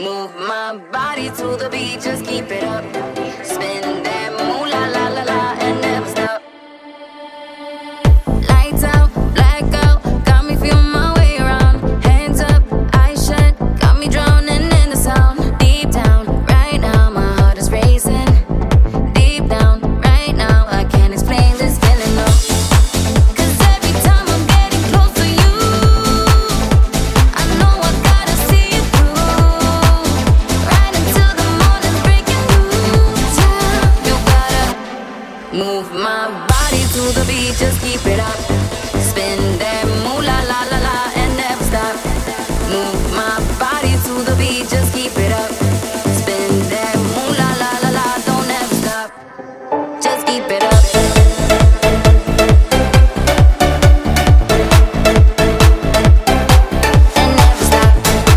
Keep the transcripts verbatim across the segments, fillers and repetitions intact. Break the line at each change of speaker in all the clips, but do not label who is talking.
Move my body to the beat, just keep it up. Spin that moolah la la la and never stop. Lights out, blackout, got me feeling my way around. Hands up, eyes shut, got me drowning in the sound. Deep down, right now, my heart is racing. Deep down, right now, I can't explain this feeling, no. Cause every time I'm getting close to you, I know I gotta see it through. Right until the morning's breaking loose, yeah. You gotta move my body to the beat, just keep it up. Spin that moolah la la la and never stop. Move my body to the beat, just keep it up. Spin that moolah la la la, don't ever stop. Just keep it up. And never stop.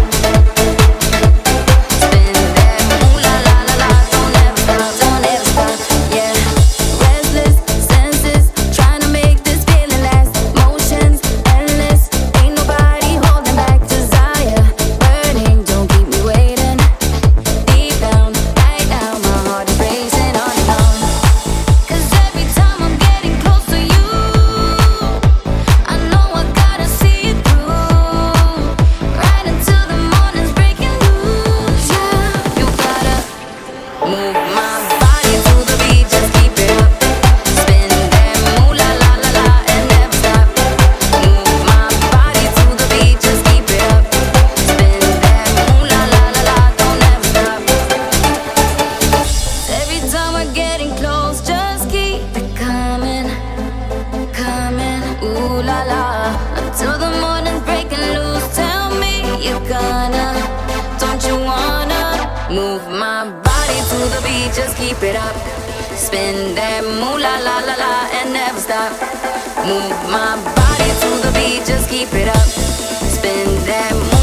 Spin that moolah la la la, don't ever stop, don't ever stop, yeah. Restless senses, trying to make this feeling last. Motions endless, ain't nobody holding back. Desire burning, don't keep me waiting. Deep down, right now, my heart is racing on and on. Cause every time I'm getting close to you, I know I gotta see it through. Right until the morning's breaking loose, yeah. You gotta move my body to the beat, just keep it up. Spin that moolah la la la and never stop. Move my body to the beat, just keep it up. Spin that moolah la la la, don't ever stop. Every time we're getting close, just keep it coming, coming, ooh la la. Until the morning's breaking loose, tell me you're gonna, don't you wanna move my body to the beat, just keep it up. Spin that moolah la la la and never stop. Move my body to the beat, just keep it up. Spin that